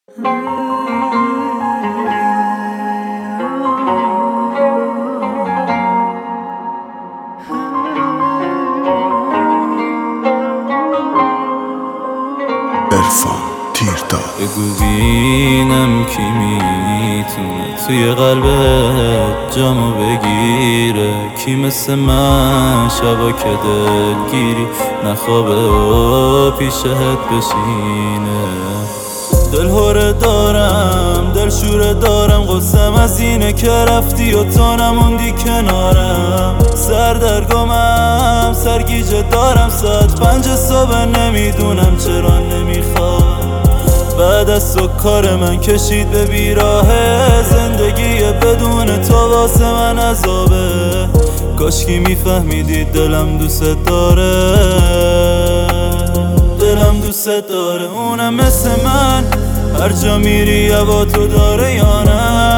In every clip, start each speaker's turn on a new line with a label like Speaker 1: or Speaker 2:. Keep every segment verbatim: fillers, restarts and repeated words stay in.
Speaker 1: عرفان تیرداد.
Speaker 2: بگو بینم کی میتونه توی قلبت جامو بگیره، کی مثل من شبا که دلگیری نخوابه و پیشت بشینه. دل هوره دارم، دل شوره دارم، غصم از اینه که رفتی و تو نموندی کنارم. سردرگمم، سرگیجه دارم، ساعت پنج صبح نمیدونم چرا نمیخوام. بعد از تو کار من کشید به بیراهه، زندگی بدون تو واسه من عذابه. کاشکی میفهمیدی دلم دوست داره، دلم دوست داره. اونم مثل من هر جا میری هوا تو داره یا نه؟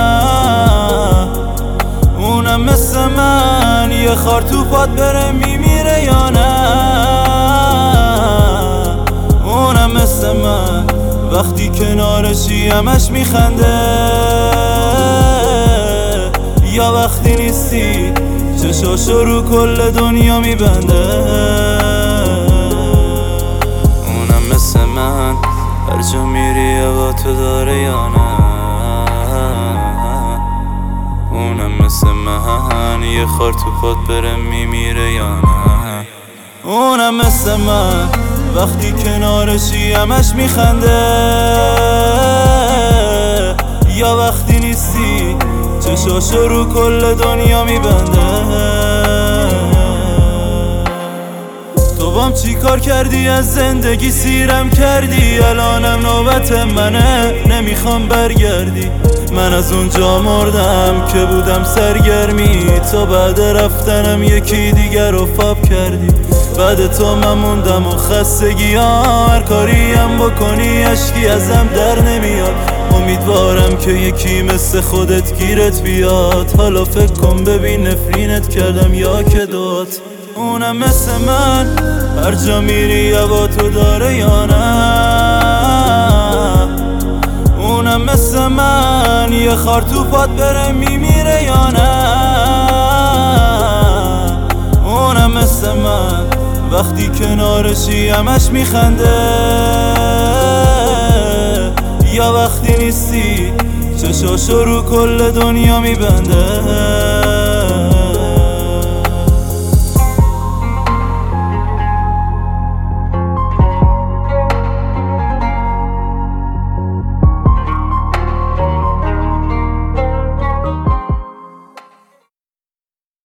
Speaker 2: اونم مثل من یه خار تو پات بره میمیره یا نه؟ اونم مثل من وقتی کنارشی همش میخنده، یا وقتی نیستی چشاشو رو کل دنیا میبنده. اونم مثل من هر جا میری هوا تو داره یا نه؟ اونم مثل من یه خار تو پات بره میمیره یا نه؟ اونم مثل من وقتی کنارشی همش میخنده، یا وقتی نیستی چشاشو رو کل دنیا میبنده. تو بام چی کار کردی؟ از زندگی سیرم کردی، الانم نوبت منه نمیخوام برگردی. من از اونجا مردم که بودم سرگرمی، تو بعد رفتنم یکی دیگر رو فاب کردی. بعد تو من موندم و خستگی ها، هر کاریم بکنی اشکی ازم در نمیاد. امیدوارم که یکی مثل خودت گیرت بیاد. حالا فکر کن ببین نفرینت کردم یا که داد. اونم مثل من هر جا میری هوا تو داره یا نه؟ اونم مثل من یه خار تو پات بره میمیره یا نه؟ اونم مثل من وقتی کنارشی همش میخنده، یا وقتی نیستی چشاشو رو کل دنیا میبنده.